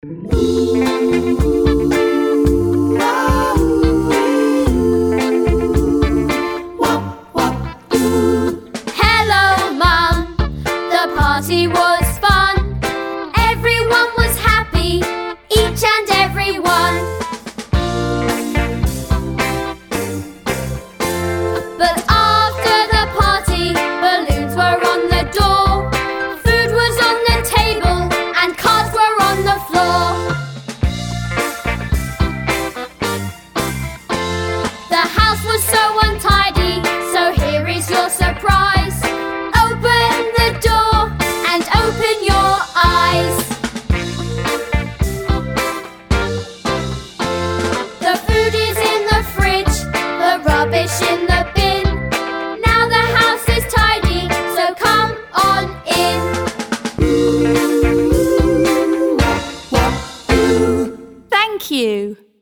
Hello, Mum. The party was fun. Everyone was happy, each and every one. But after the party, balloons were on the door, food was on the table, and cards were on the floor. The house was so untidy, so here is your surprise. Open the door and open your eyes. The food is in the fridge, the rubbish in the bin. Now the house is tidy, so come on in. Thank you.